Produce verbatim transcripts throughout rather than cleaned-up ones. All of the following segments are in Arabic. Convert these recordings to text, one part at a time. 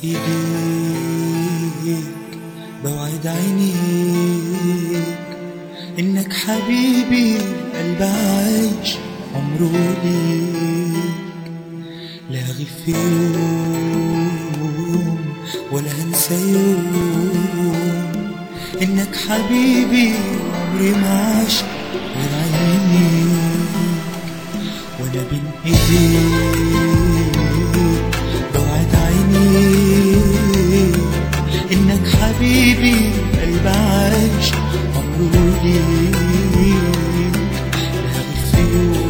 ايديك بوعد عينيك انك حبيبي قلب عايش عمره ليك. لا غيب في يوم ولا هنسى يوم انك حبيبي عمري ما عاش غير عينيك. وانا بين ايديك بوعد عينيك انك حبيبي قلب عايش عمره ليك. لا غير في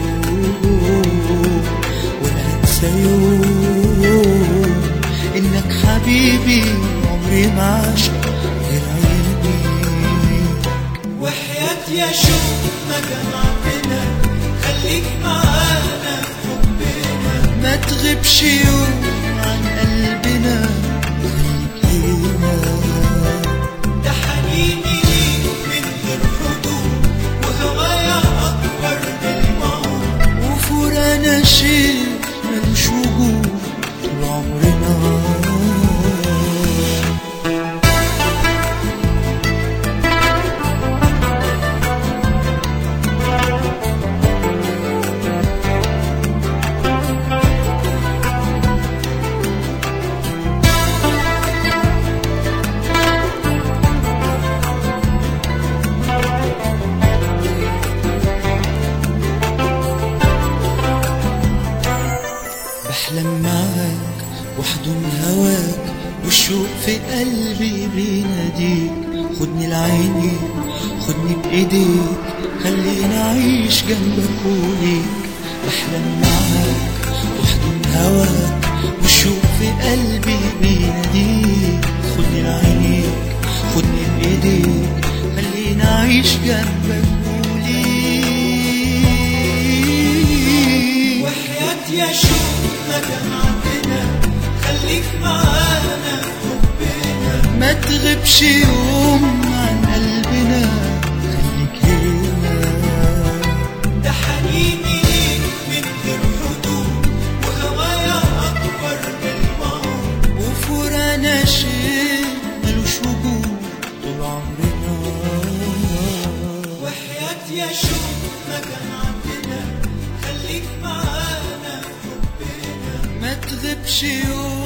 يوم ولا هنسى يوم انك حبيبي عمري ما عاش غير عينيك. وحياة يا شوق ما جمعتنا خليك معانا في حبنا، ما تغيبش يوم عن قلبنا خليك هنا. ده حنيني ليك من غير حدود وهوايا أكبر من الموت، وفرانا شيء ملوش وجود طول عمرنا. بحلم معاك واحضن هواك والشوق في قلبي بيناديك. خدني لعينيك خدني بايديك خلينا اعيش جنبك وليك. بحلم معاك واحضن هواك والشوق في قلبي بيناديك. خدني لعينيك خدني بايديك خلينا اعيش جنبك وليك. وحياة يا شوق ما جمعتنا خليك معانا في حبنا، ما تغيبش يوم عن قلبنا خليك هنا. ده حنيني ليك من غير حدود وهوايا أكبر من الموت، وفرانا شيء ملوش وجود طول عمرنا. وحياة يا شوق ما جمعتنا خليك معانا في حبنا، ما تغيبش يوم